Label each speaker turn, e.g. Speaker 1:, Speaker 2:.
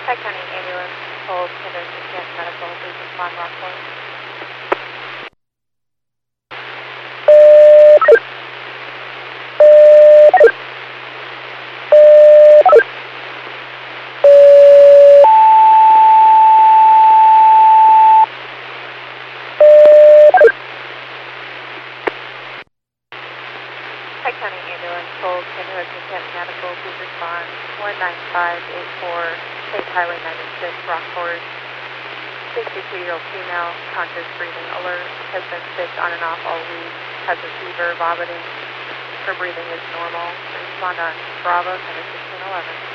Speaker 1: Pike County ambulance told Kendrick Assistant Medical, please respond Rockport. Pike County ambulance told Kendrick Assistant Medical, please respond 19584, State Highway 96, Rockport. 62-year-old female, conscious breathing alert, has been sick on and off all week, has a fever, vomiting. Her breathing is normal. Respond on Bravo 1611.